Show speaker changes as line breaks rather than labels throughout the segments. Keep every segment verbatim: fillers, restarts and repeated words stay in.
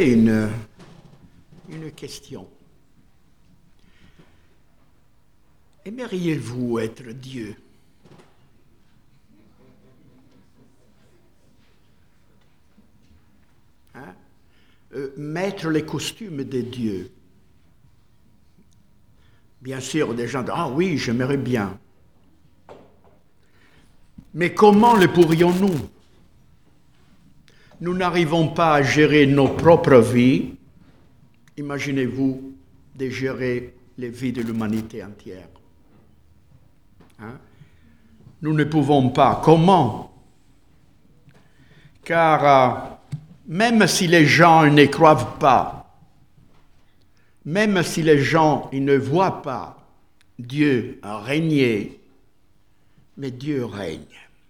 poser une, une question. Aimeriez-vous être Dieu? Hein? Euh, mettre les costumes des dieux. Bien sûr, des gens disent « Ah oui, j'aimerais bien ». Mais comment le pourrions-nous? Nous n'arrivons pas à gérer nos propres vies. Imaginez-vous de gérer les vies de l'humanité entière. Hein? Nous ne pouvons pas. Comment? Car euh, même si les gens ne croient pas, même si les gens ils ne voient pas Dieu régner, mais Dieu règne.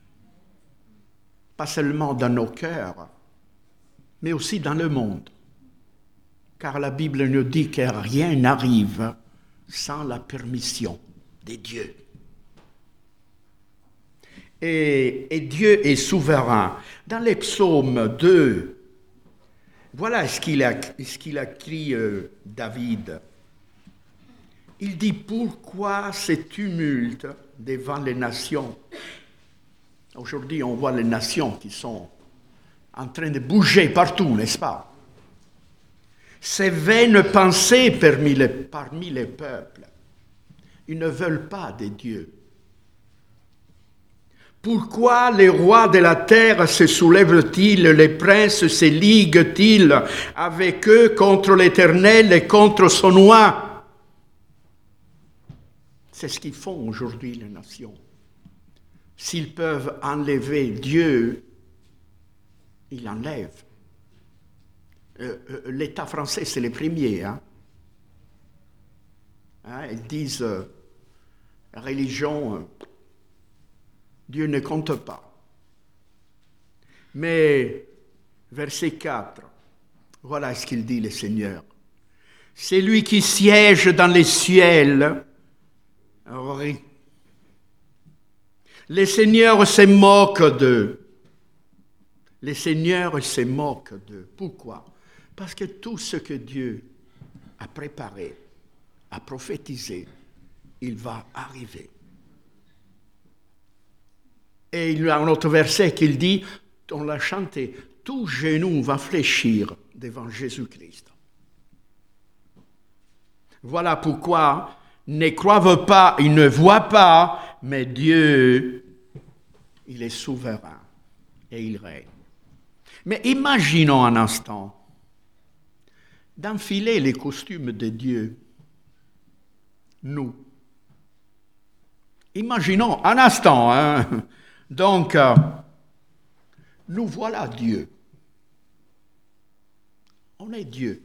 Pas seulement dans nos cœurs, mais aussi dans le monde. Car la Bible nous dit que rien n'arrive sans la permission de Dieu. Et, et Dieu est souverain. Dans les psaumes deux, voilà ce qu'il a, ce qu'il a écrit euh, David. Il dit « Pourquoi ce tumulte devant les nations ?» Aujourd'hui, on voit les nations qui sont en train de bouger partout, n'est-ce pas? Ces vaines pensées parmi les, parmi les peuples, ils ne veulent pas de Dieu. Pourquoi les rois de la terre se soulèvent-ils, les princes se liguent-ils avec eux contre l'Éternel et contre son oint? C'est ce qu'ils font aujourd'hui les nations. S'ils peuvent enlever Dieu, ils l'enlèvent. Euh, euh, L'État français, c'est les premiers. Hein? Hein, ils disent, euh, la religion, euh, Dieu ne compte pas. Mais, verset quatre, voilà ce qu'il dit le Seigneur. C'est lui qui siège dans les ciels. Les seigneurs se moquent d'eux. Les seigneurs se moquent d'eux. Pourquoi? Parce que tout ce que Dieu a préparé, a prophétisé, il va arriver. Et il y a un autre verset qui dit, on l'a chanté, tout genou va fléchir devant Jésus-Christ. Voilà pourquoi ne croient pas, ils ne voient pas, mais Dieu, il est souverain et il règne. Mais imaginons un instant d'enfiler les costumes de Dieu, nous. Imaginons un instant, hein. Donc, euh, nous voilà Dieu. On est Dieu.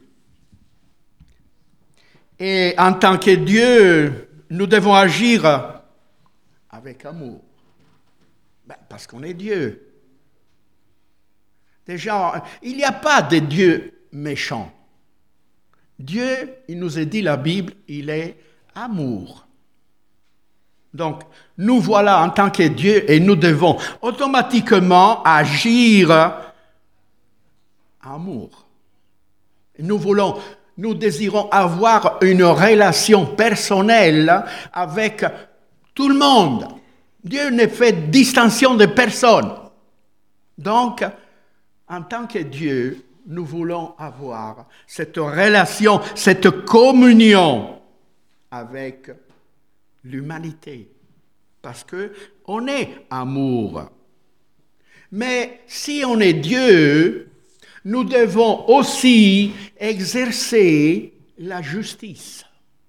Et en tant que Dieu, nous devons agir avec amour. Ben, parce qu'on est Dieu. Déjà, il n'y a pas de Dieu méchant. Dieu, il nous a dit la Bible, il est amour. Donc, nous voilà en tant que Dieu et nous devons automatiquement agir amour. Nous voulons, nous désirons avoir une relation personnelle avec tout le monde. Dieu ne fait distinction de personne. Donc, en tant que Dieu, nous voulons avoir cette relation, cette communion avec l'humanité. Parce qu'on est amour. Mais si on est Dieu, nous devons aussi exercer la justice.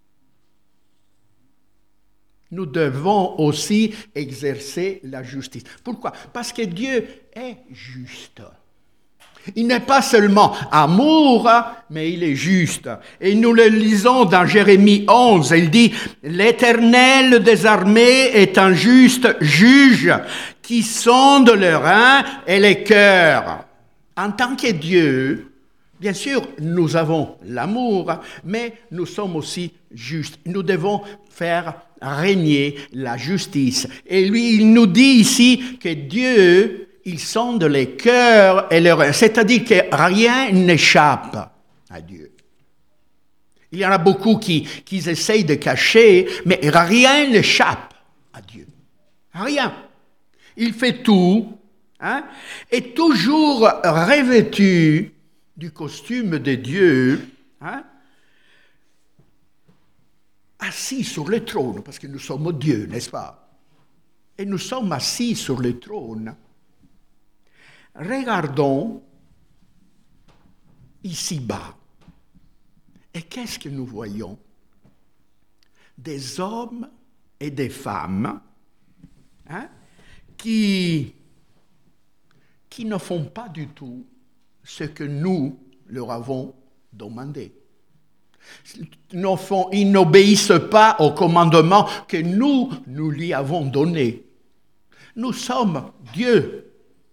Nous devons aussi exercer la justice. Pourquoi? Parce que Dieu est juste. Il n'est pas seulement amour, mais il est juste. Et nous le lisons dans Jérémie onze, il dit « L'Éternel des armées est un juste juge qui sonde les reins et les cœurs. » En tant que Dieu, bien sûr, nous avons l'amour, mais nous sommes aussi justes. Nous devons faire régner la justice. Et lui, il nous dit ici que Dieu, il sonde les cœurs et les reins. C'est-à-dire que rien n'échappe à Dieu. Il y en a beaucoup qui, qui essayent de cacher, mais rien n'échappe à Dieu. Rien. Il fait tout, hein, et toujours revêtu du costume de Dieu, hein, assis sur le trône, parce que nous sommes Dieu, n'est-ce pas? Et nous sommes assis sur le trône. Regardons ici-bas. Et qu'est-ce que nous voyons? Des hommes et des femmes, hein, qui, qui ne font pas du tout ce que nous leur avons demandé. Ils n'obéissent pas au commandement que nous, nous lui avons donné. Nous sommes Dieu.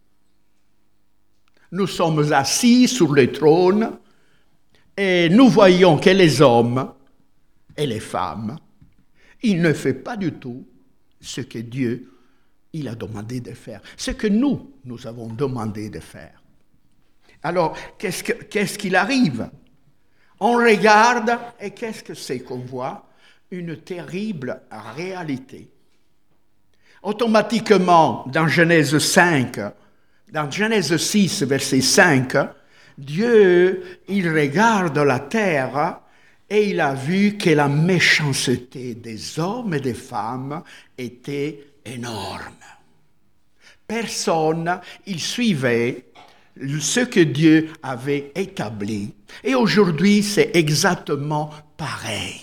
Nous sommes assis sur le trône et nous voyons que les hommes et les femmes, ils ne font pas du tout ce que Dieu il a demandé de faire, ce que nous, nous avons demandé de faire. Alors, qu'est-ce, que, qu'est-ce qu'il arrive? On regarde et qu'est-ce que c'est qu'on voit? Une terrible réalité. Automatiquement, dans Genèse cinq, dans Genèse six, verset cinq, Dieu, il regarde la terre et il a vu que la méchanceté des hommes et des femmes était énorme. Personne, il suivait ce que Dieu avait établi. Et aujourd'hui, c'est exactement pareil.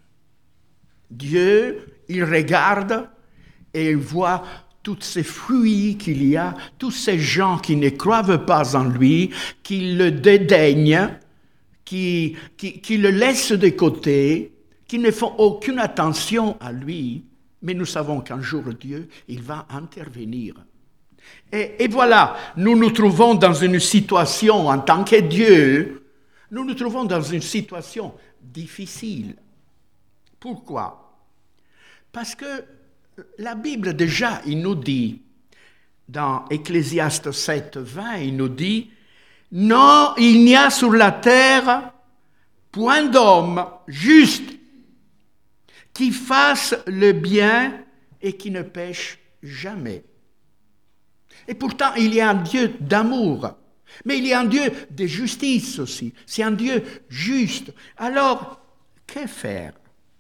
Dieu, il regarde et il voit tous ces fruits qu'il y a, tous ces gens qui ne croient pas en lui, qui le dédaignent, qui, qui, qui le laissent de côté, qui ne font aucune attention à lui. Mais nous savons qu'un jour, Dieu, il va intervenir. Et, et voilà, nous nous trouvons dans une situation, en tant que Dieu, nous nous trouvons dans une situation difficile. Pourquoi? Parce que la Bible, déjà, il nous dit, dans Ecclésiaste sept, vingt, il nous dit, « Non, il n'y a sur la terre point d'homme juste qui fasse le bien et qui ne pêche jamais. » Et pourtant, il y a un Dieu d'amour, mais il y a un Dieu de justice aussi. C'est un Dieu juste. Alors, que faire?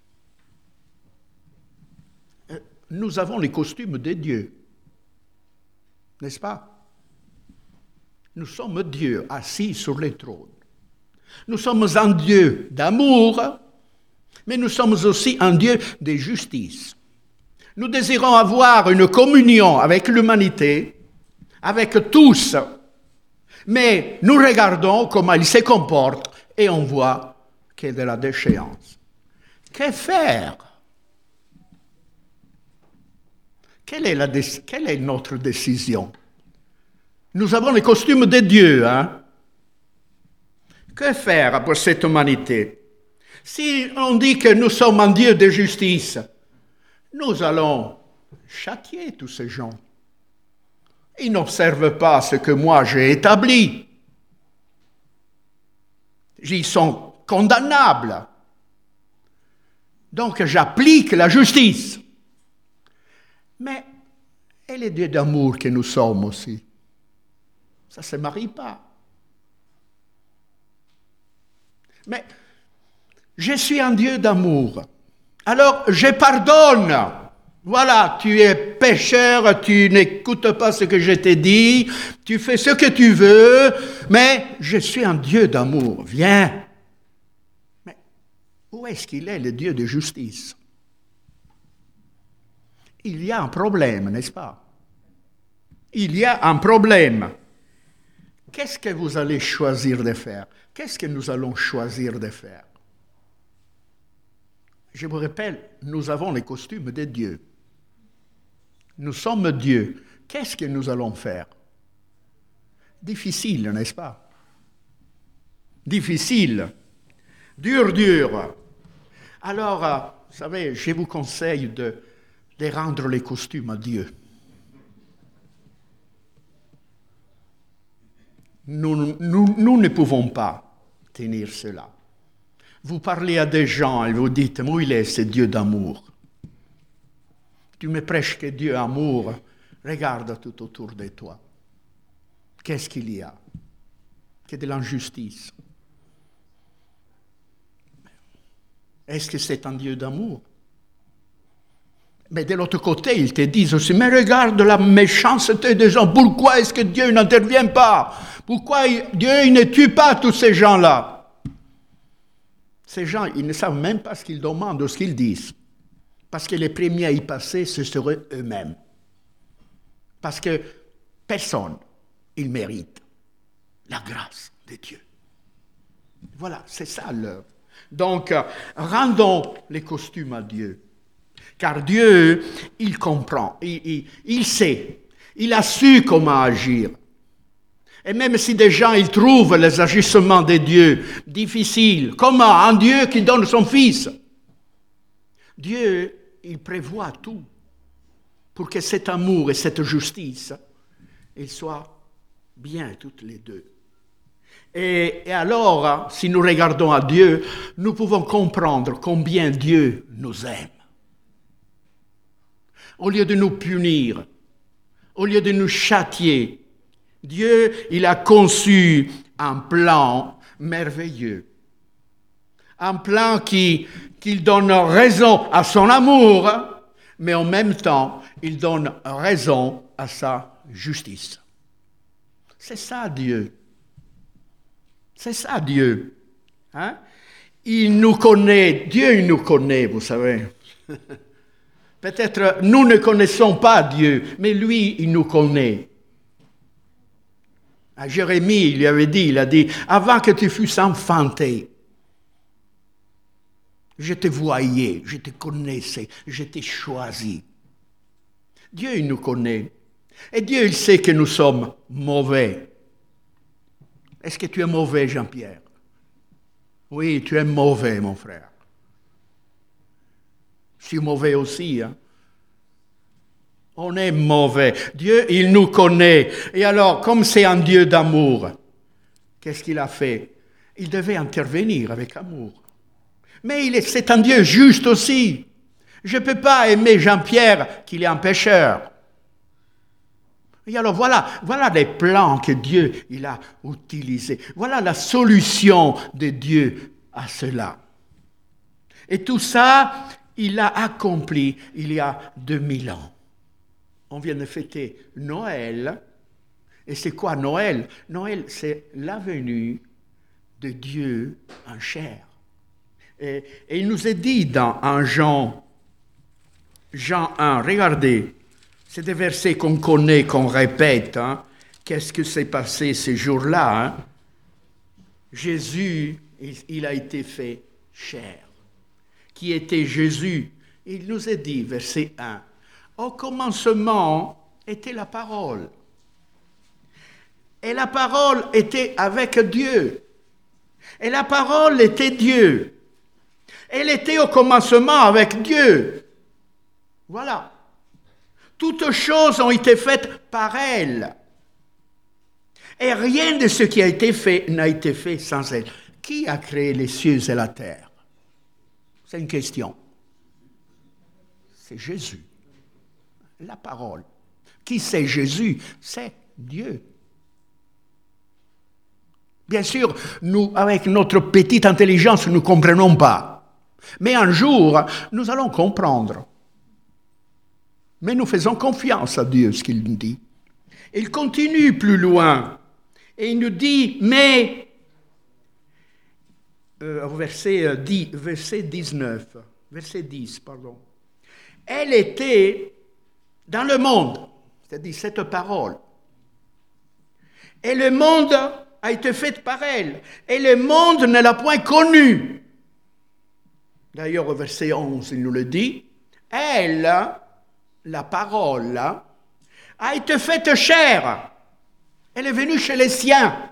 Nous avons les costumes de Dieu, n'est-ce pas? Nous sommes Dieu assis sur le trône. Nous sommes un Dieu d'amour, mais nous sommes aussi un Dieu de justice. Nous désirons avoir une communion avec l'humanité, avec tous, mais nous regardons comment il se comporte et on voit qu'il y a de la déchéance. Que faire? Quelle est, la dé- quelle est notre décision? Nous avons les costumes de Dieu, hein? Que faire pour cette humanité? Si on dit que nous sommes un Dieu de justice, nous allons châtier tous ces gens. Ils n'observent pas ce que moi j'ai établi. Ils sont condamnables. Donc j'applique la justice. Mais et les dieux d'amour que nous sommes aussi? Ça ne se marie pas. Mais je suis un Dieu d'amour. Alors je pardonne. Voilà, tu es pécheur, tu n'écoutes pas ce que je t'ai dit, tu fais ce que tu veux, mais je suis un Dieu d'amour. Viens. Mais où est-ce qu'il est, le Dieu de justice? Il y a un problème, n'est-ce pas? Il y a un problème. Qu'est-ce que vous allez choisir de faire? Qu'est-ce que nous allons choisir de faire? Je vous rappelle, nous avons les costumes de Dieu. Nous sommes Dieu. Qu'est-ce que nous allons faire? Difficile, n'est-ce pas? Difficile. Dur, dur. Alors, vous savez, je vous conseille de, de rendre les costumes à Dieu. Nous, nous, nous ne pouvons pas tenir cela. Vous parlez à des gens et vous dites, où il est ce Dieu d'amour? Tu me prêches que Dieu amour, regarde tout autour de toi. Qu'est-ce qu'il y a? Que de l'injustice. Est-ce que c'est un Dieu d'amour? Mais de l'autre côté, ils te disent aussi, mais regarde la méchanceté des gens, pourquoi est-ce que Dieu n'intervient pas? Pourquoi Dieu il ne tue pas tous ces gens-là? Ces gens, ils ne savent même pas ce qu'ils demandent ou ce qu'ils disent. Parce que les premiers à y passer, ce seraient eux-mêmes. Parce que personne, il mérite la grâce de Dieu. Voilà, c'est ça l'heure. Donc, rendons les costumes à Dieu. Car Dieu, il comprend, il, il, il sait, il a su comment agir. Et même si des gens ils trouvent les agissements de Dieu difficiles, comment? Un Dieu qui donne son Fils. Dieu, il prévoit tout pour que cet amour et cette justice, ils soient bien toutes les deux. Et, et alors, si nous regardons à Dieu, nous pouvons comprendre combien Dieu nous aime. Au lieu de nous punir, au lieu de nous châtier, Dieu, il a conçu un plan merveilleux. Un plan qui, qui donne raison à son amour, mais en même temps, il donne raison à sa justice. C'est ça Dieu. C'est ça Dieu. Hein? Il nous connaît, Dieu il nous connaît, vous savez. Peut-être nous ne connaissons pas Dieu, mais lui, il nous connaît. À Jérémie, il lui avait dit, il a dit, avant que tu fusses enfanté, je te voyais, je te connaissais, je t'ai choisi. Dieu, il nous connaît. Et Dieu, il sait que nous sommes mauvais. Est-ce que tu es mauvais, Jean-Pierre? Oui, tu es mauvais, mon frère. Je suis mauvais aussi. Hein? On est mauvais. Dieu, il nous connaît. Et alors, comme c'est un Dieu d'amour, qu'est-ce qu'il a fait? Il devait intervenir avec amour. Mais il est, c'est un Dieu juste aussi. Je ne peux pas aimer Jean-Pierre qu'il est un pécheur. Et alors voilà, voilà les plans que Dieu il a utilisés. Voilà la solution de Dieu à cela. Et tout ça, il l'a accompli il y a deux mille ans. On vient de fêter Noël. Et c'est quoi Noël? Noël, c'est la venue de Dieu en chair. Et, et il nous est dit dans un Jean, Jean un, regardez, c'est des versets qu'on connaît, qu'on répète. Hein. Qu'est-ce que s'est passé ces jours-là? Hein? Jésus, il, il a été fait chair. Qui était Jésus? Il nous est dit, verset un, au commencement était la parole. Et la parole était avec Dieu. Et la parole était Dieu. Elle était au commencement avec Dieu. Voilà. Toutes choses ont été faites par elle. Et rien de ce qui a été fait n'a été fait sans elle. Qui a créé les cieux et la terre? C'est une question. C'est Jésus. La parole. Qui c'est Jésus? C'est Dieu. Bien sûr, nous, avec notre petite intelligence, nous ne comprenons pas. Mais un jour, nous allons comprendre. Mais nous faisons confiance à Dieu, ce qu'il nous dit. Il continue plus loin. Et il nous dit, mais, euh, verset, dix, verset dix-neuf, verset dix, pardon. Elle était dans le monde, c'est-à-dire cette parole. Et le monde a été fait par elle. Et le monde ne l'a point connue. D'ailleurs, au verset onze, il nous le dit. Elle, la parole, a été faite chair. Elle est venue chez les siens.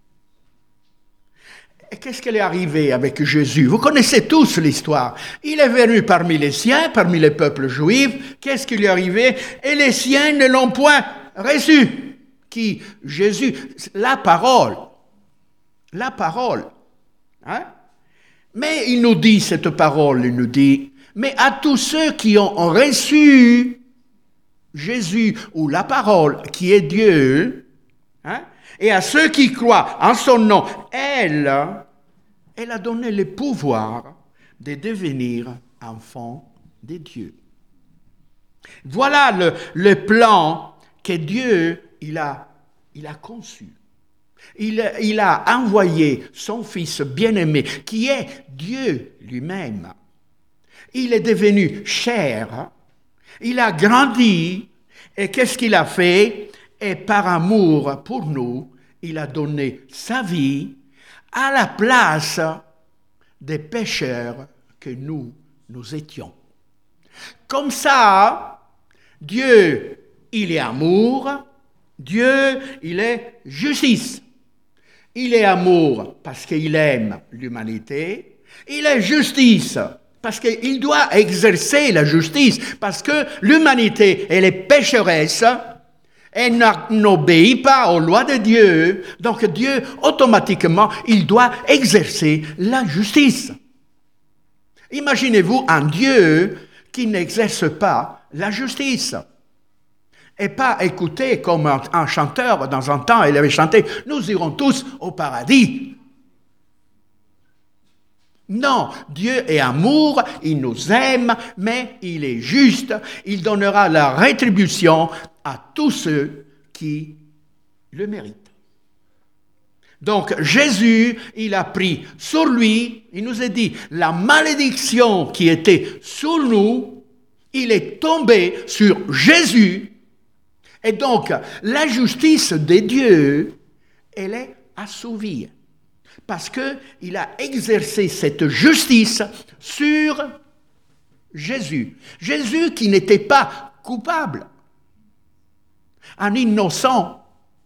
Et qu'est-ce qu'elle est arrivée avec Jésus? Vous connaissez tous l'histoire. Il est venu parmi les siens, parmi les peuples juifs. Qu'est-ce qui lui est arrivé? Et les siens ne l'ont point reçu. qui, Jésus, la parole, la parole, hein? Mais il nous dit cette parole, il nous dit, mais à tous ceux qui ont reçu Jésus ou la parole qui est Dieu, hein? Et à ceux qui croient en son nom, elle, elle a donné le pouvoir de devenir enfants de Dieu. Voilà le, le plan que Dieu il a, il a conçu. Il, il a envoyé son Fils bien-aimé, qui est Dieu lui-même. Il est devenu chair, il a grandi, et qu'est-ce qu'il a fait? Et par amour pour nous, il a donné sa vie à la place des pécheurs que nous, nous étions. Comme ça, Dieu, il est amour, Dieu, il est justice. Il est amour parce qu'il aime l'humanité, il est justice parce qu'il doit exercer la justice, parce que l'humanité, elle est pécheresse, elle n'obéit pas aux lois de Dieu, donc Dieu, automatiquement, il doit exercer la justice. Imaginez-vous un Dieu qui n'exerce pas la justice. Et pas écouter comme un, un chanteur, dans un temps, il avait chanté « Nous irons tous au paradis ». Non, Dieu est amour, il nous aime, mais il est juste, il donnera la rétribution à tous ceux qui le méritent. Donc Jésus, il a pris sur lui, il nous a dit, la malédiction qui était sur nous, il est tombé sur Jésus. Et donc, la justice de Dieu, elle est assouvie. Parce qu'il a exercé cette justice sur Jésus. Jésus qui n'était pas coupable. Un innocent.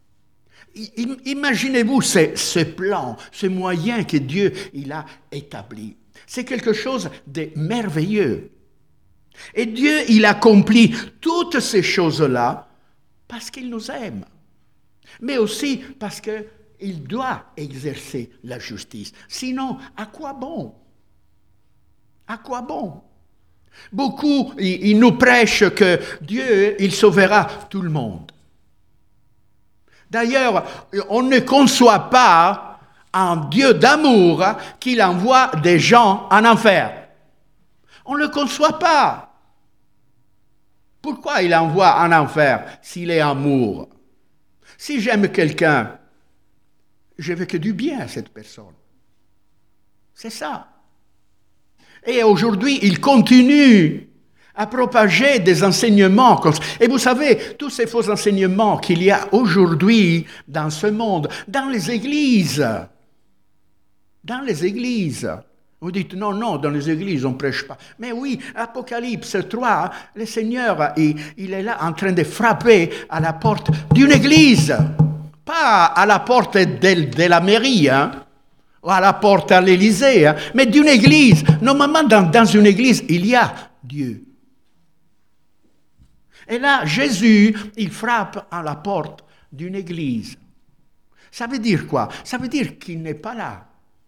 Imaginez-vous ce, ce plan, ce moyen que Dieu il a établi. C'est quelque chose de merveilleux. Et Dieu, il accomplit toutes ces choses-là parce qu'il nous aime, mais aussi parce qu'il doit exercer la justice. Sinon, à quoi bon? À quoi bon? Beaucoup, ils, ils nous prêchent que Dieu, il sauvera tout le monde. D'ailleurs, on ne conçoit pas un Dieu d'amour qu'il envoie des gens en enfer. On ne le conçoit pas. Pourquoi il envoie en enfer s'il est amour? Si j'aime quelqu'un, je veux que du bien à cette personne. C'est ça. Et aujourd'hui, il continue à propager des enseignements comme ça. Et vous savez, tous ces faux enseignements qu'il y a aujourd'hui dans ce monde, dans les églises, dans les églises, vous dites, non, non, dans les églises, on ne prêche pas. Mais oui, Apocalypse trois, le Seigneur, il, il est là en train de frapper à la porte d'une église. Pas à la porte de, de la mairie, hein, ou à la porte à l'Élysée, hein, mais d'une église. Normalement, dans, dans une église, il y a Dieu. Et là, Jésus, il frappe à la porte d'une église. Ça veut dire quoi? Ça veut dire qu'il n'est pas là.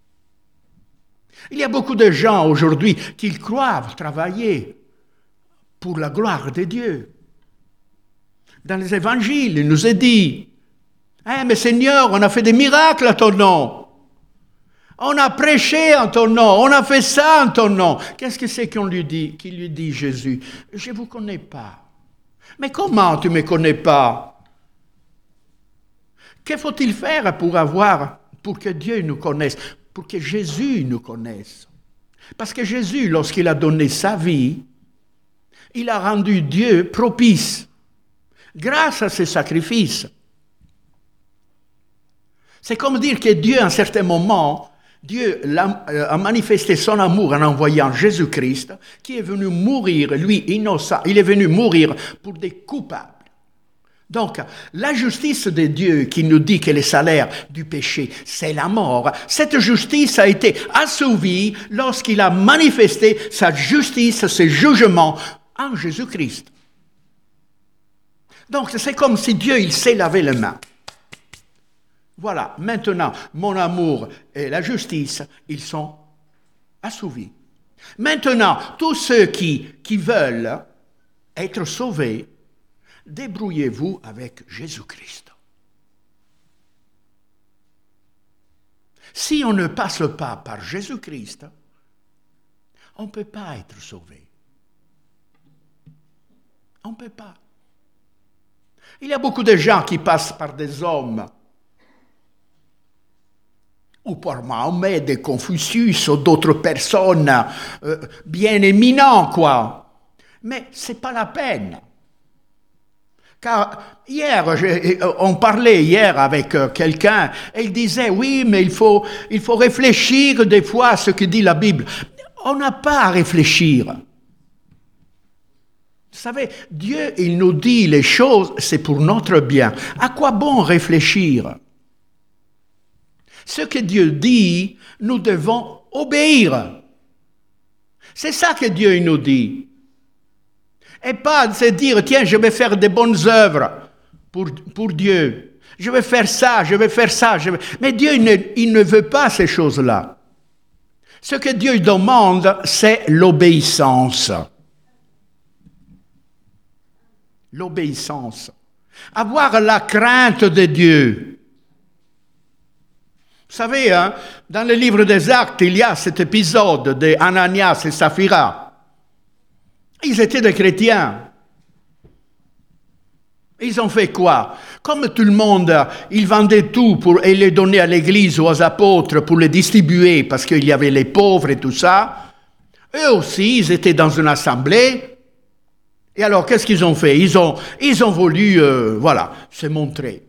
Il y a beaucoup de gens aujourd'hui qui croient travailler pour la gloire de Dieu. Dans les évangiles, il nous est dit, eh, mais Seigneur, on a fait des miracles à ton nom. On a prêché en ton nom, on a fait ça en ton nom. Qu'est-ce que c'est qu'on lui dit, qu'il lui dit Jésus? Je ne vous connais pas. Mais comment tu ne me connais pas? Que faut-il faire pour avoir, pour que Dieu nous connaisse? Pour que Jésus nous connaisse. Parce que Jésus, lorsqu'il a donné sa vie, il a rendu Dieu propice grâce à ses sacrifices. C'est comme dire que Dieu, à un certain moment, Dieu a manifesté son amour en envoyant Jésus-Christ, qui est venu mourir, lui, innocent, il est venu mourir pour des coupables. Donc, la justice de Dieu qui nous dit que le salaire du péché, c'est la mort, cette justice a été assouvie lorsqu'il a manifesté sa justice, ses jugements en Jésus-Christ. Donc, c'est comme si Dieu, il s'est lavé les mains. Voilà, maintenant, mon amour et la justice, ils sont assouvis. Maintenant, tous ceux qui, qui veulent être sauvés, débrouillez-vous avec Jésus-Christ. Si on ne passe pas par Jésus-Christ, on ne peut pas être sauvé. On ne peut pas. Il y a beaucoup de gens qui passent par des hommes, ou par Mahomet, des Confucius, ou d'autres personnes euh, bien éminentes, quoi. Mais ce n'est pas la peine. Car hier, on parlait hier avec quelqu'un, et il disait, oui, mais il faut, il faut réfléchir des fois à ce que dit la Bible. On n'a pas à réfléchir. Vous savez, Dieu, il nous dit les choses, c'est pour notre bien. À quoi bon réfléchir? Ce que Dieu dit, nous devons obéir. C'est ça que Dieu il nous dit. Et pas de se dire, tiens, je vais faire des bonnes œuvres pour, pour Dieu. Je vais faire ça, je vais faire ça. Je vais... Mais Dieu, il ne, il ne veut pas ces choses-là. Ce que Dieu demande, c'est l'obéissance. L'obéissance. Avoir la crainte de Dieu. Vous savez, hein, dans le livre des Actes, il y a cet épisode d'Ananias et Saphira. Ils étaient des chrétiens. Ils ont fait quoi? Comme tout le monde, ils vendaient tout pour, et les donnaient à l'église ou aux apôtres pour les distribuer parce qu'il y avait les pauvres et tout ça. Eux aussi, ils étaient dans une assemblée. Et alors, qu'est-ce qu'ils ont fait? Ils ont, ils ont voulu, euh, voilà, se montrer.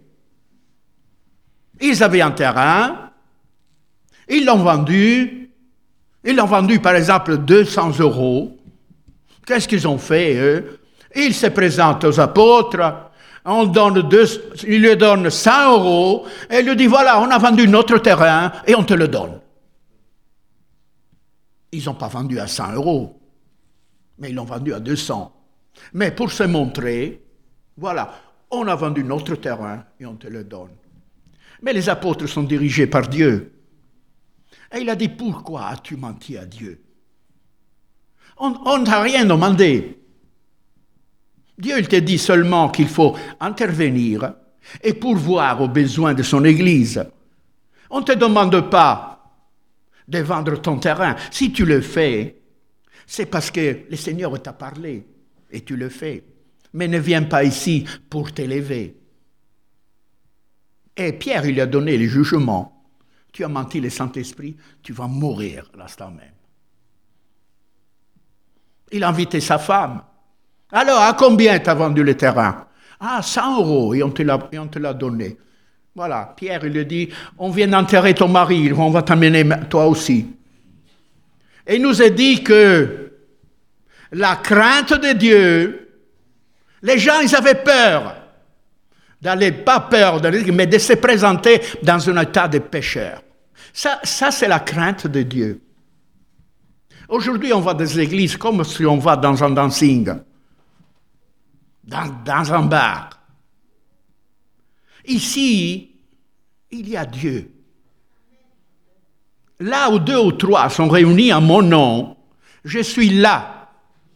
Ils avaient un terrain. Ils l'ont vendu. Ils l'ont vendu, par exemple, deux cents euros. Qu'est-ce qu'ils ont fait, eux? Ils se présentent aux apôtres. On donne deux, il lui donne cent euros et il lui dit, voilà, on a vendu notre terrain et on te le donne. Ils n'ont pas vendu à cent euros, mais ils l'ont vendu à deux cents. Mais pour se montrer, voilà, on a vendu notre terrain et on te le donne. Mais les apôtres sont dirigés par Dieu. Et il a dit, pourquoi as-tu menti à Dieu? On ne t'a rien demandé. Dieu, il te dit seulement qu'il faut intervenir et pourvoir aux besoins de son Église. On ne te demande pas de vendre ton terrain. Si tu le fais, c'est parce que le Seigneur t'a parlé et tu le fais. Mais ne viens pas ici pour t'élever. Et Pierre, il a donné le jugement. Tu as menti le Saint-Esprit, tu vas mourir l'instant même. Il a invité sa femme. Alors, à combien tu as vendu le terrain? Ah, cent euros, et on te l'a, et on te l'a donné. Voilà, Pierre, il lui dit, on vient d'enterrer ton mari, on va t'amener toi aussi. Et il nous a dit que la crainte de Dieu, les gens, ils avaient peur. D'aller, pas peur, mais de se présenter dans un état de pécheur. Ça, ça, c'est la crainte de Dieu. Aujourd'hui, on va dans des églises comme si on va dans un dancing. Dans, dans un bar. Ici, il y a Dieu. Là où deux ou trois sont réunis en mon nom, je suis là.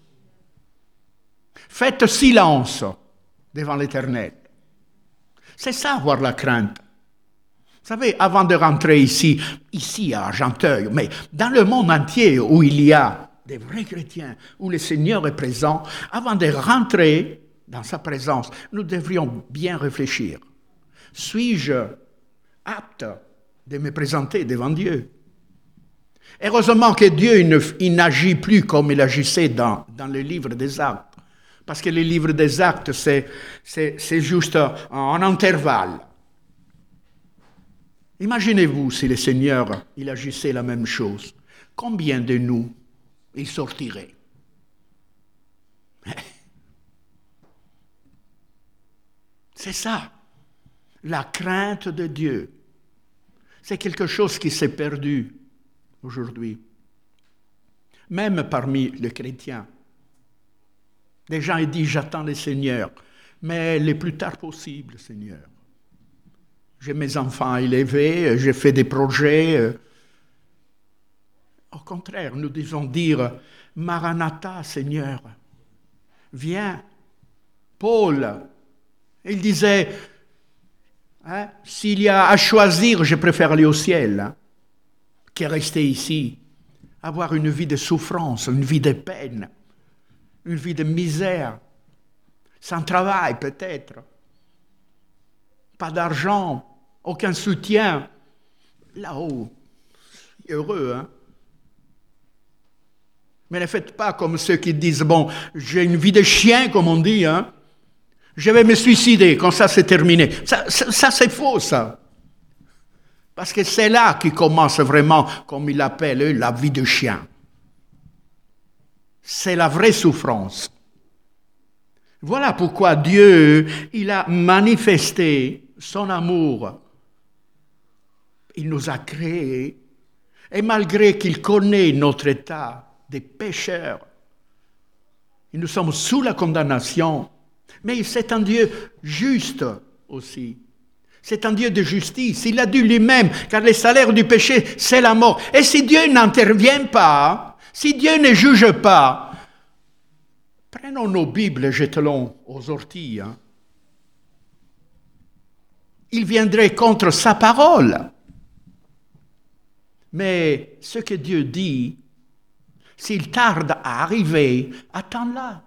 Faites silence devant l'Éternel. C'est ça, avoir la crainte. Vous savez, avant de rentrer ici, ici à Argenteuil, mais dans le monde entier où il y a des vrais chrétiens, où le Seigneur est présent, avant de rentrer dans sa présence, nous devrions bien réfléchir. Suis-je apte de me présenter devant Dieu? Heureusement que Dieu il ne, il n'agit plus comme il agissait dans, dans le livre des Actes. Parce que le livre des Actes, c'est, c'est, c'est juste un intervalle. Imaginez-vous si le Seigneur il agissait la même chose. Combien de nous il sortirait? C'est ça, la crainte de Dieu. C'est quelque chose qui s'est perdu aujourd'hui. Même parmi les chrétiens. Des gens ils disent, j'attends le Seigneur, mais le plus tard possible, Seigneur. j'ai mes enfants à élever, j'ai fait des projets. Au contraire, nous devons dire, Maranatha, Seigneur, viens. Paul, il disait, hein, s'il y a à choisir, je préfère aller au ciel hein, que rester ici, avoir une vie de souffrance, une vie de peine, une vie de misère, sans travail peut-être, pas d'argent, aucun soutien. Là-haut, heureux, hein? Mais ne faites pas comme ceux qui disent, bon, j'ai une vie de chien, comme on dit, hein? Je vais me suicider, comme ça c'est terminé. Ça, ça, ça c'est faux, ça. Parce que c'est là qu'il commence vraiment, comme il l'appelle, la vie de chien. C'est la vraie souffrance. Voilà pourquoi Dieu, il a manifesté son amour. Il nous a créés. Et malgré qu'il connaît notre état de pécheurs, et nous sommes sous la condamnation, mais c'est un Dieu juste aussi. C'est un Dieu de justice. Il l'a dit lui-même, car le salaire du péché, c'est la mort. Et si Dieu n'intervient pas, si Dieu ne juge pas, prenons nos Bibles et jetons aux orties. Hein. Il viendrait contre sa parole. Mais ce que Dieu dit, s'il tarde à arriver, attends-la.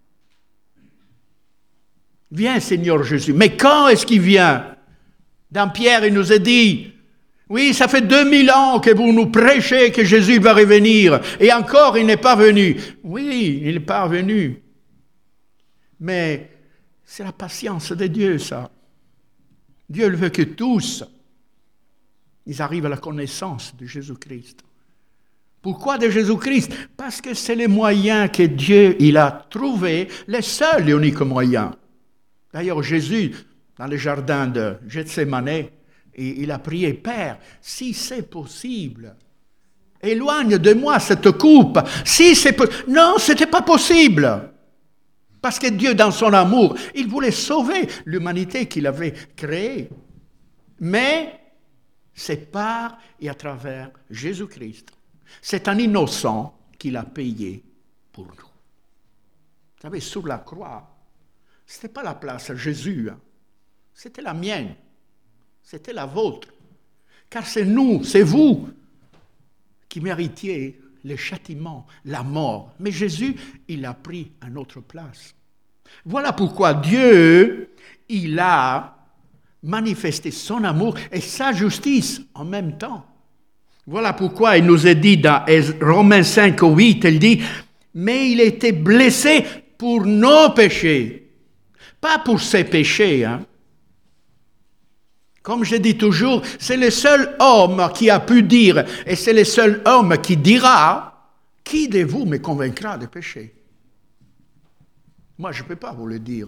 Viens, Seigneur Jésus. Mais quand est-ce qu'il vient? Dans Pierre, il nous a dit, oui, ça fait deux mille ans que vous nous prêchez que Jésus va revenir. Et encore, il n'est pas venu. Oui, il n'est pas venu. Mais c'est la patience de Dieu, ça. Dieu veut que tous, ils arrivent à la connaissance de Jésus-Christ. Pourquoi de Jésus-Christ? Parce que c'est le moyen que Dieu il a trouvé, le seul et unique moyen. D'ailleurs, Jésus, dans le jardin de Gethsémane, il a prié, Père, si c'est possible, éloigne de moi cette coupe. Si c'est po- non, ce n'était pas possible. Parce que Dieu, dans son amour, il voulait sauver l'humanité qu'il avait créée. Mais c'est par et à travers Jésus-Christ. C'est un innocent qu'il a payé pour nous. Vous savez, sur la croix, ce n'était pas la place à Jésus, hein. C'était la mienne, c'était la vôtre. Car c'est nous, c'est vous qui méritiez le châtiment, la mort. Mais Jésus, il a pris à notre place. Voilà pourquoi Dieu, il a manifesté son amour et sa justice en même temps. Voilà pourquoi il nous est dit dans Romains cinq, huit, il dit, mais il était blessé pour nos péchés, pas pour ses péchés. Hein. Comme je dis toujours, c'est le seul homme qui a pu dire, et c'est le seul homme qui dira, qui de vous me convaincra de péché? Moi, je ne peux pas vous le dire.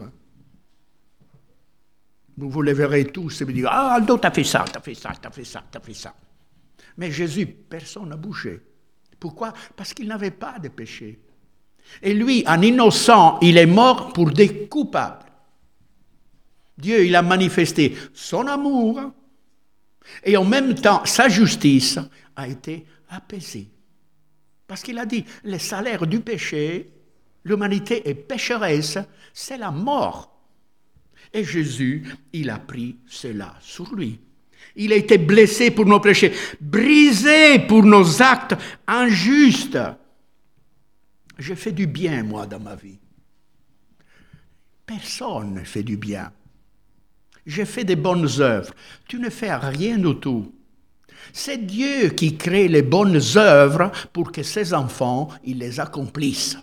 Vous vous le verrez tous et vous direz, ah, Aldo, t'as fait ça, t'as fait ça, t'as fait ça, t'as fait ça. Mais Jésus, personne n'a bougé. Pourquoi? Parce qu'il n'avait pas de péché. Et lui, un innocent, il est mort pour des coupables. Dieu, il a manifesté son amour et en même temps, sa justice a été apaisée. Parce qu'il a dit, le salaire du péché, l'humanité est pécheresse, c'est la mort. Et Jésus, il a pris cela sur lui. Il a été blessé pour nos péchés, brisé pour nos actes injustes. J'ai fait du bien, moi, dans ma vie. Personne ne fait du bien. J'ai fait des bonnes œuvres. Tu ne fais rien du tout. C'est Dieu qui crée les bonnes œuvres pour que ses enfants, ils les accomplissent.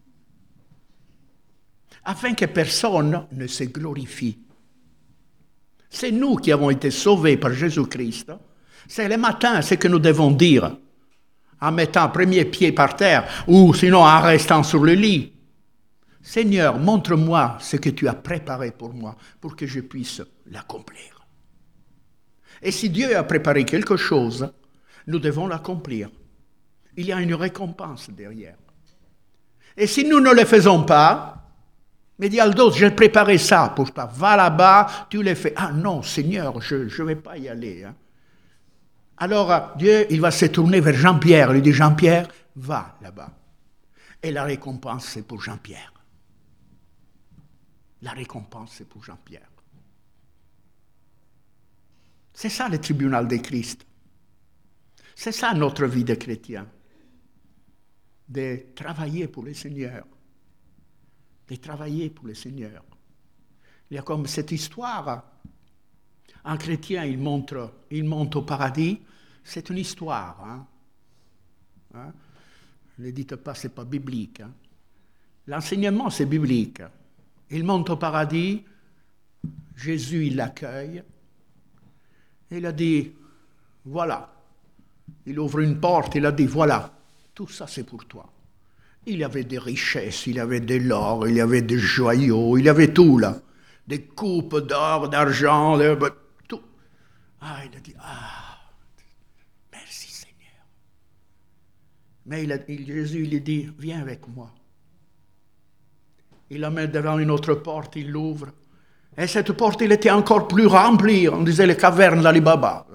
Afin que personne ne se glorifie. C'est nous qui avons été sauvés par Jésus-Christ. C'est le matin ce que nous devons dire, en mettant le premier pied par terre, ou sinon en restant sur le lit. Seigneur, montre-moi ce que tu as préparé pour moi, pour que je puisse l'accomplir. Et si Dieu a préparé quelque chose, nous devons l'accomplir. Il y a une récompense derrière. Et si nous ne le faisons pas, Mais dit Aldo, j'ai préparé ça pour toi. Va là-bas, tu les fais. Ah non, Seigneur, je ne vais pas y aller. Hein. Alors Dieu, il va se tourner vers Jean-Pierre. Il lui dit, Jean-Pierre, va là-bas. Et la récompense, c'est pour Jean-Pierre. La récompense, c'est pour Jean-Pierre. C'est ça le tribunal de Christ. C'est ça notre vie de chrétien. De travailler pour le Seigneur. De travailler pour le Seigneur. Il y a comme cette histoire. Un chrétien, il monte, il monte au paradis. C'est une histoire. Hein? Hein? Ne dites pas, ce n'est pas biblique. Hein? L'enseignement, c'est biblique. Il monte au paradis. Jésus, il l'accueille. Et il a dit, voilà. Il ouvre une porte, il a dit, voilà, tout ça c'est pour toi. Il y avait des richesses, il y avait de l'or, il y avait des joyaux, il y avait tout là. Des coupes d'or, d'argent, de, tout. Ah, il a dit, ah, merci Seigneur. Mais il a, il, Jésus, il lui dit, viens avec moi. Il la met devant une autre porte, il l'ouvre. Et cette porte, elle était encore plus remplie. On disait les cavernes d'Ali Baba.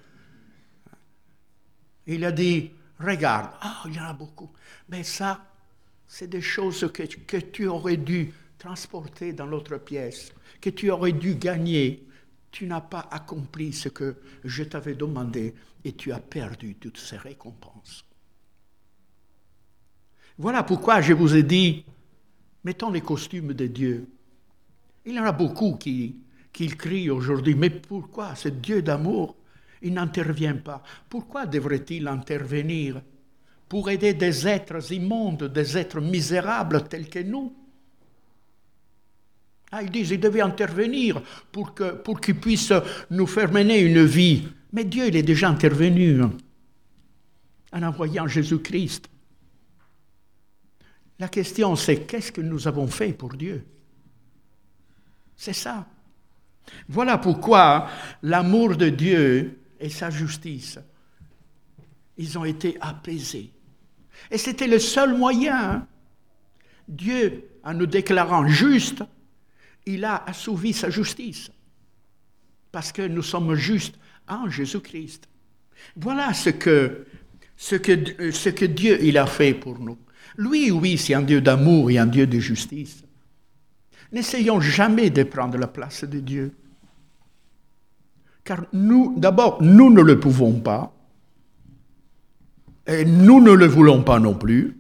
Il a dit, regarde, ah, il y en a beaucoup. Mais ça, c'est des choses que, que tu aurais dû transporter dans l'autre pièce, que tu aurais dû gagner. Tu n'as pas accompli ce que je t'avais demandé et tu as perdu toutes ces récompenses. Voilà pourquoi je vous ai dit, mettons les costumes de Dieu. Il y en a beaucoup qui, qui crient aujourd'hui, mais pourquoi ce Dieu d'amour, il n'intervient pas? Pourquoi devrait-il intervenir pour aider des êtres immondes, des êtres misérables tels que nous? Ah, ils disent qu'il devait intervenir pour, que, pour qu'il puisse nous faire mener une vie. Mais Dieu, il est déjà intervenu en envoyant Jésus-Christ. La question, c'est qu'est-ce que nous avons fait pour Dieu? C'est ça. Voilà pourquoi l'amour de Dieu et sa justice, ils ont été apaisés. Et c'était le seul moyen. Dieu, en nous déclarant justes, il a assouvi sa justice. Parce que nous sommes justes en Jésus-Christ. Voilà ce que, ce que, ce que Dieu il a fait pour nous. Lui, oui, c'est un Dieu d'amour et un Dieu de justice. N'essayons jamais de prendre la place de Dieu. Car nous, d'abord, nous ne le pouvons pas. Et nous ne le voulons pas non plus.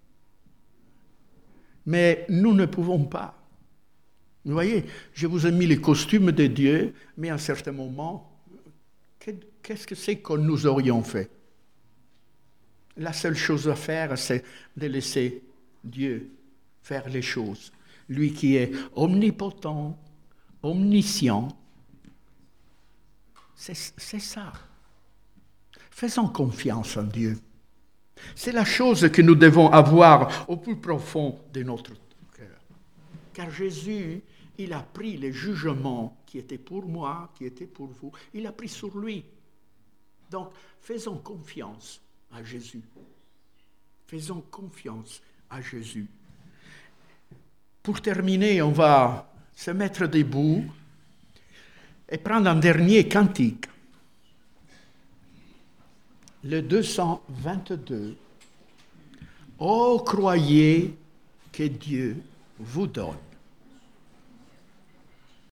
Mais nous ne pouvons pas. Vous voyez, je vous ai mis les costumes de Dieu, mais à un certain moment, qu'est-ce que c'est que nous aurions fait? La seule chose à faire, c'est de laisser Dieu faire les choses. Lui qui est omnipotent, omniscient. C'est, c'est ça. Faisons confiance en Dieu. C'est la chose que nous devons avoir au plus profond de notre cœur. Car Jésus, il a pris les jugements qui étaient pour moi, qui étaient pour vous. Il a pris sur lui. Donc, faisons confiance à Jésus. Faisons confiance à Jésus. Pour terminer, on va se mettre debout et prendre un dernier cantique. Le deux cent vingt-deux. Ô croyez que Dieu vous donne.